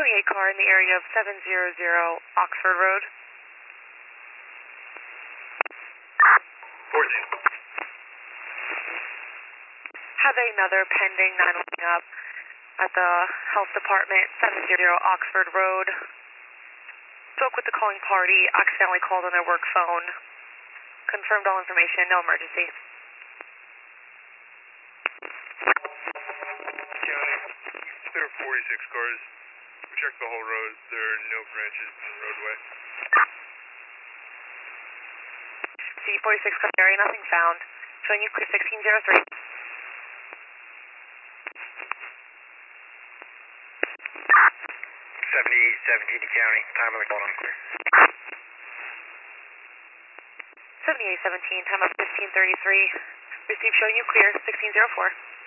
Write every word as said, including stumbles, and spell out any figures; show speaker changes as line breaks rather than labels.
twenty-eight car in the area of seven hundred Oxford Road.
fourteen.
Have another pending nine one one up at the health department, seven hundred Oxford Road. Spoke with the calling party, accidentally called on their work phone. Confirmed all information, no emergency.
County, there are forty-six cars. We checked the whole road. There are no branches in the roadway.
C forty-six car area, nothing found. Showing you clear sixteen oh three.
seventy-eight seventeen to county. Time of the call, I'm clear.
seventy-eight seventeen, time of fifteen thirty-three. Receive showing you clear, sixteen oh four.